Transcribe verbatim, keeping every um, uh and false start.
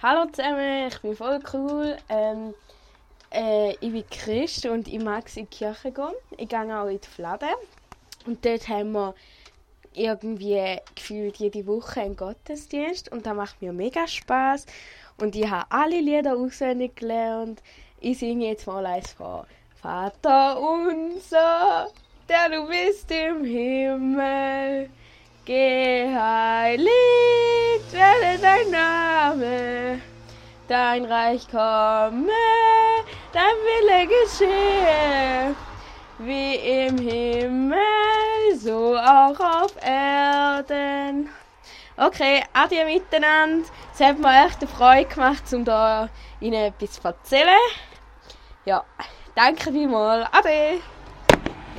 Hallo zusammen, ich bin voll cool. Ähm, äh, ich bin Christ und ich mag in die Kirche gehen. Ich gehe auch in die Flade. Und dort haben wir irgendwie gefühlt jede Woche einen Gottesdienst. Und das macht mir mega Spass. Und ich habe alle Lieder auswendig gelernt. Ich singe jetzt mal eins vor. Vater unser, der du bist im Himmel, geheiligt werde dein Name, dein Reich komme, dein Wille geschehe, wie im Himmel, so auch auf Erden. Okay, adieu miteinander. Es hat mir echt eine Freude gemacht, um da Ihnen etwas zu erzählen. Ja, danke vielmals. Ade.